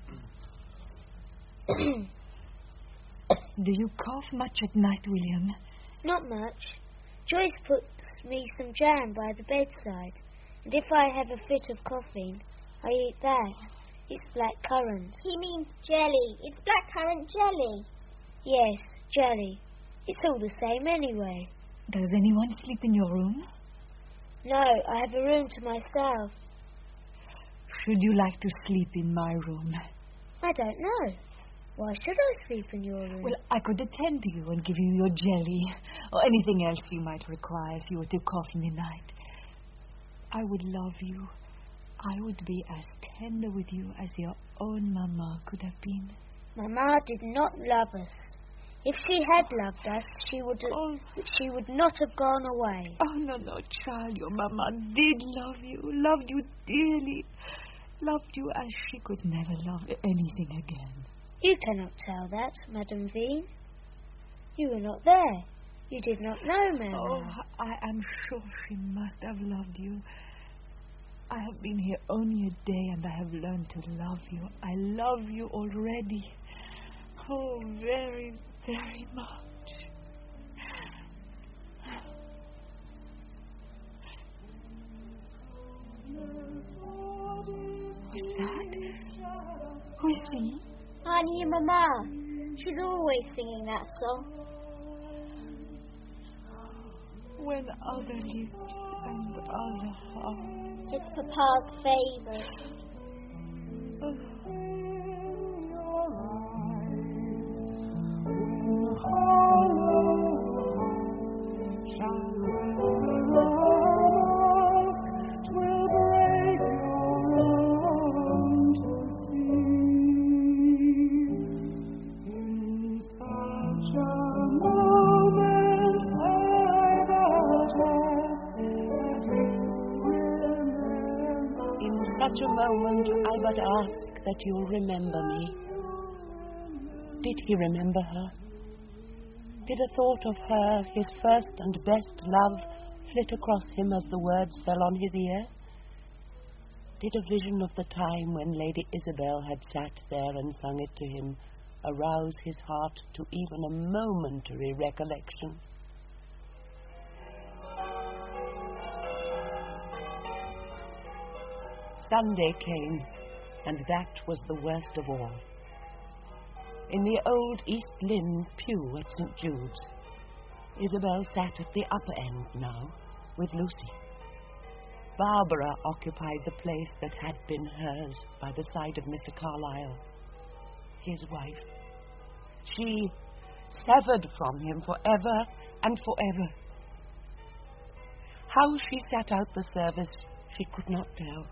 S4: Do you cough much at night, William?
S16: Not much. Joyce puts me some jam by the bedside. And if I have a fit of coughing, I eat that. It's black currant.
S17: He means jelly. It's blackcurrant jelly.
S16: Yes, jelly. It's all the same anyway.
S4: Does anyone sleep in your room?
S16: No, I have a room to myself.
S4: Should you like to sleep in my room?
S16: I don't know. Why should I sleep in your room?
S4: Well, I could attend to you and give you your jelly or anything else you might require if you were to cough in the night. I would love you. I would be as tender with you as your own Mamma could have been.
S16: Mamma did not love us. If she had loved us, she would
S4: oh.
S16: she would not have gone away.
S4: Oh, no, no, child. Your Mamma did love you, loved you dearly, loved you as she could never love anything again.
S16: You cannot tell that, Madame Veen. You were not there. You did not know Mamma.
S4: Oh, I am sure she must have loved you. I have been here only a day, and I have learned to love you. I love you already. Oh, very, very much. Who's that? Who is she?
S17: Auntie and Mamma. She's always singing that song.
S4: When other lips and other hearts.
S17: It's Papa's favourite.
S4: Oh.
S2: Such a moment I but ask that you'll remember me. Did he remember her? Did a thought of her, his first and best love, flit across him as the words fell on his ear? Did a vision of the time when Lady Isabel had sat there and sung it to him arouse his heart to even a momentary recollection? Sunday came, and that was the worst of all. In the old East Lynne pew at Saint Jude's, Isabel sat at the upper end now, with Lucy. Barbara occupied the place that had been hers by the side of Mister Carlyle, his wife. She severed from him forever and forever. How she sat out the service, she could not tell.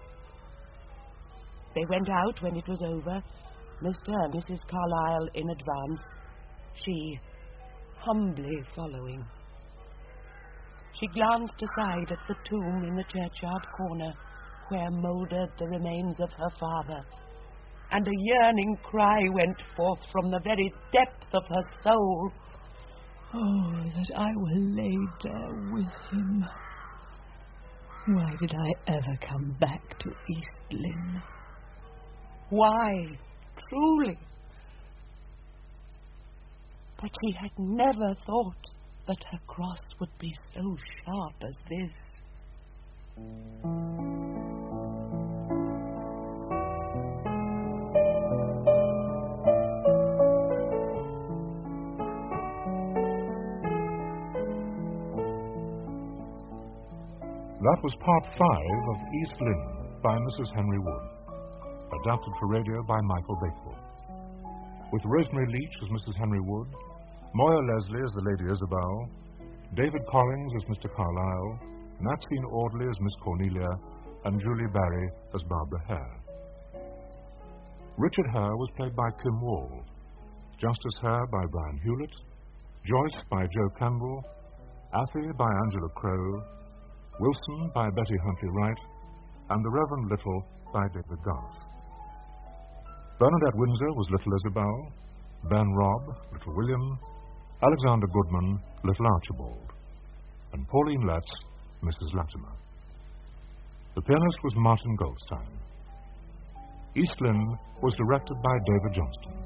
S2: They went out when it was over, Mister and Missus Carlyle in advance, she humbly following. She glanced aside at the tomb in the churchyard corner where mouldered the remains of her father, and a yearning cry went forth from the very depth of her soul.
S4: Oh, that I were laid there with him. Why did I ever come back to East Lynne?
S2: Why, truly? But she had never thought that her cross would be so sharp as this.
S1: That was part five of East Lynne by Missus Henry Wood, adapted for radio by Michael Bakewell, with Rosemary Leach as Missus Henry Wood, Moya Leslie as the Lady Isabel, David Collins as Mister Carlyle, Maxine Audley as Miss Cornelia, and Julie Barry as Barbara Hare. Richard Hare was played by Kim Wall, Justice Hare by Brian Hewlett, Joyce by Joe Campbell, Athy by Angela Crow, Wilson by Betty Huntley Wright, and the Reverend Little by David Garth. Bernadette Windsor was Little Isabel, Ben Robb, Little William, Alexander Goodman, Little Archibald, and Pauline Letts, Missus Latimer. The pianist was Martin Goldstein. East Lynne was directed by David Johnston.